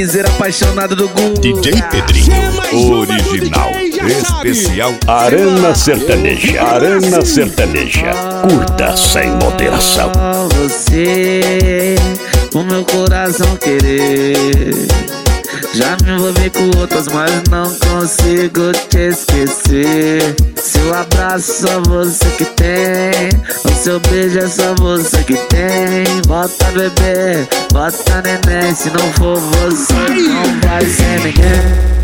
piseira apaixonado do Guga. DJ Pedrinho, original, especial. Arena Sertaneja, Arena Sertaneja. Curta sem moderação. Você, o meu coração querer. Já me envolvi com outras, mas não consigo te esquecer. Seu abraço só você que tem, o seu beijo é só você que tem. Bota bebê, bota neném, se não for você não vai ser ninguém.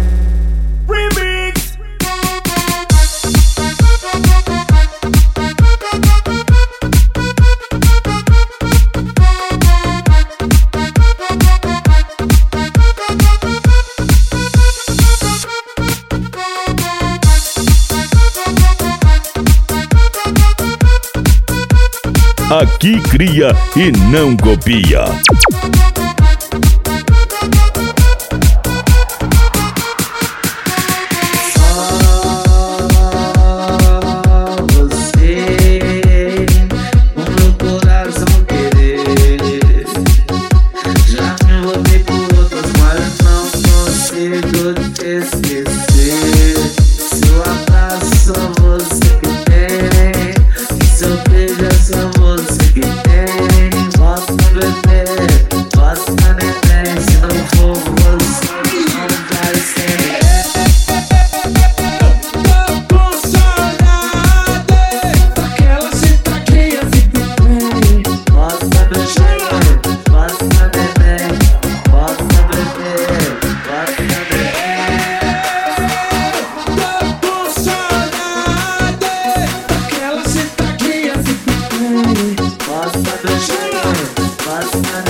Aqui cria e não copia. Basta